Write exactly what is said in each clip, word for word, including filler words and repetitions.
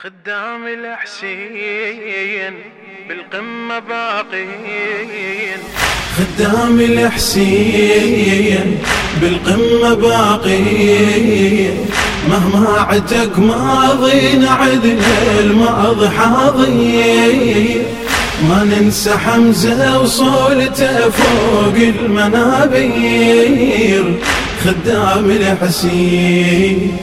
خدام الحسين بالقمة باقين، خدام الحسين بالقمة باقين، مهما عتك ماضينا عدنا الماضي حاضين، ما ننسى حمزة وصولته فوق المنابير. خدام الحسين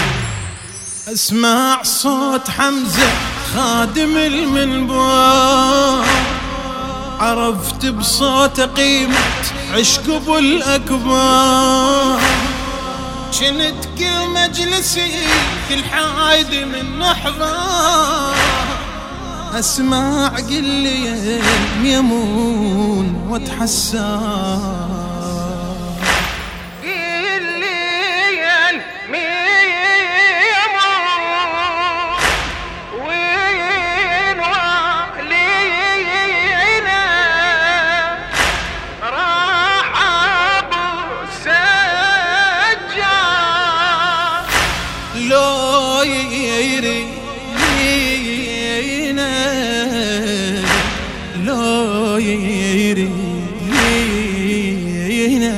اسمع صوت حمزة خادم المنبر، عرفت بصوت قيمة عشق ابو الاكبر، شنت كل مجلسي كل حايد من نحضر، اسمع قل لي يمون واتحسر، لو يرينا لو يرينا.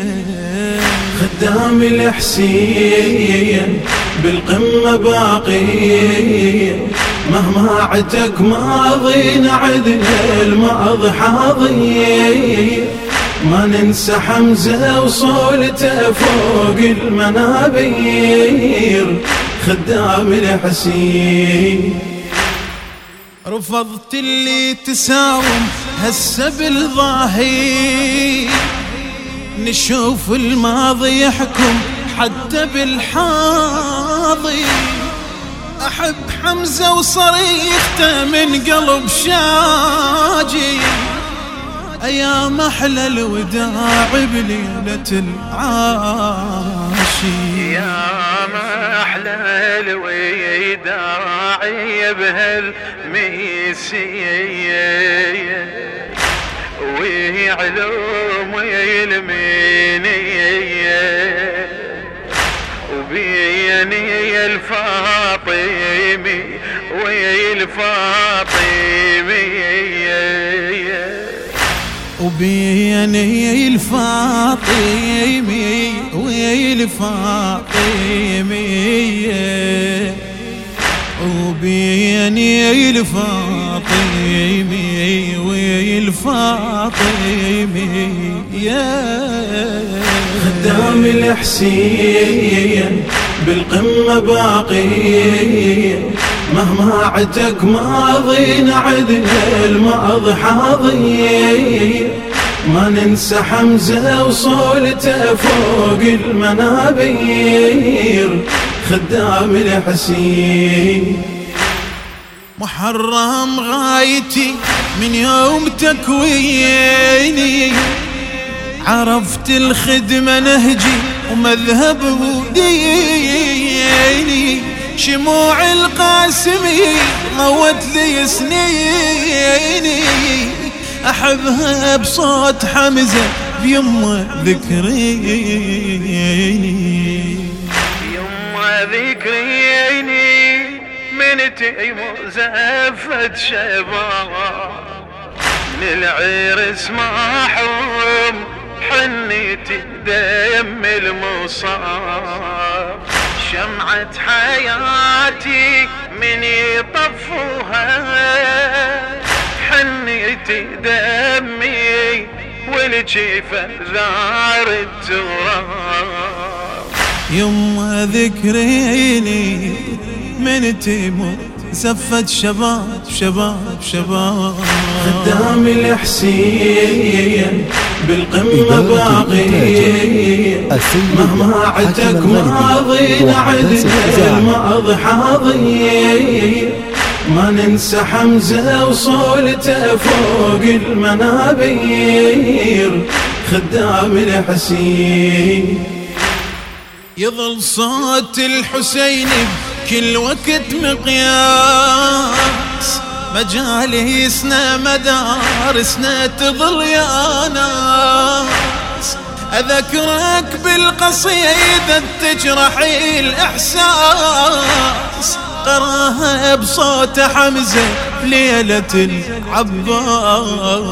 خدام الحسين بالقمة باقين، مهما عتك ماضينا عدنا الماضي حاضين، ما ننسى حمزة وصولته فوق المنابير. خدام الحسين رفضت اللي تساوم هسه بالظاهر، نشوف الماضي يحكم حتى بالحاضر، أحب حمزة وصريخته من قلب شاجي، أيام أحلى الوداع بليلة العاشي، يا ما أحلى الوداع بهالميسية، ويعلوم ويلمينية، وبيني الفاطمي والفاطمية، وبيني الفاطمي والفاطمية، وبيني الفاطمي والفاطمية. خدام الحسين بالقمة باقين، مهما عتك ماضينا عدنا الماضي حاضين، ما ننسى حمزة وصولته فوق المنابير. خدام الحسين محرم غايتي من يوم تكويني، عرفت الخدمة نهجي ومذهب وديني، شموع القاسمي ضوت لي سنيني، أحبها بصوت حمزة بيمه ذكريني، يمه ذكريني من تيمو زفت شباب، من العرس محروم حنيتي دم المصاب، شمعة حياتي من يطفوها حنيتي دمي والجيفة ذار التراب، يما ذكريني من تيمو زفت شباب شباب شباب. خدام الحسين بالقمة باقين، مهما عتك ماضينا عدنا الماضي حاضين، ما ننسى حمزة وصولته فوق المنابير. خدام الحسين يظل صوت الحسين كل وقت مقياس، مجالسنا مدارسنا تظل يا ناس، أذكرك بالقصيدة تجرح الإحساس، قراها بصوت حمزة ليلة العباس.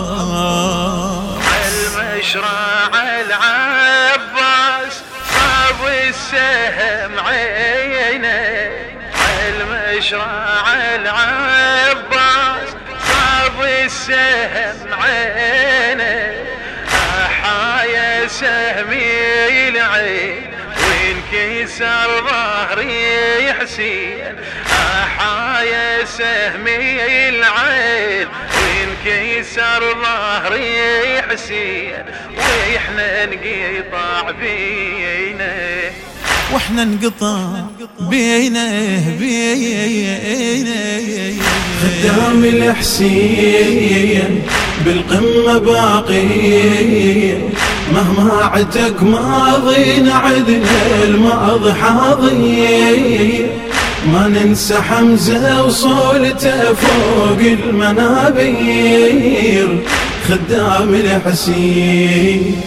المشرع العباس صاب السهم عينه، المشرع العباس صاب السهم عينه، أحايا سهمي العين وانكسر ظهري حسين، أحايا سهمي العين وانكسر ظهري حسين، واحنا انقطع بينه واحنا انقطع بينه بينه. خدام الحسين بالقمة باقي، مهما عتك ماضي نعدنا الماضي حاضي، ما ننسى حمزة وصولته فوق المنابير. خدام الحسين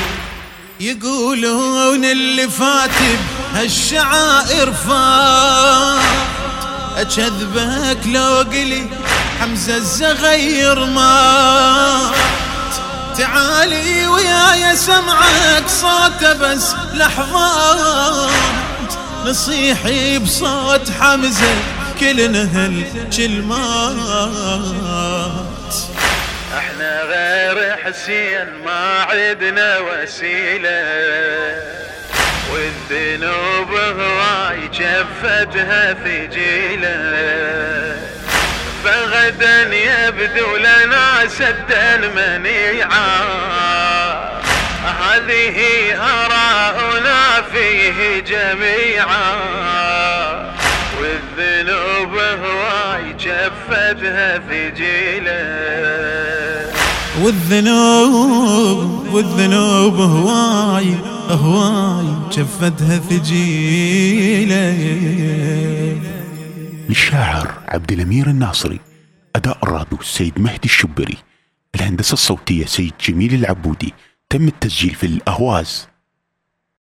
يقولون اللي فات بهالشعائر فات، أكذبك لو قلي حمزة الزغير مات. تعالي وياي سمعك صوته بس لحظات، نصيحي بصوت حمزة كلنا هالكلمات. احنا غير حسين ما عدنا وسيلة، والذنوب هواي جفتها ثقيلة، فغدا يبدو لنا سدا منيعا، هذه آراؤنا فيه جميعا، والذنوب هواي جفتها ثقيلة، والذنوب والذنوب هواي هواي جفتها ثقيلة. الشاعر عبد الأمير الناصري، أداء الرادو السيد مهدي الشبري، الهندسة الصوتية سيد جميل العبودي. تم التسجيل في الأهواز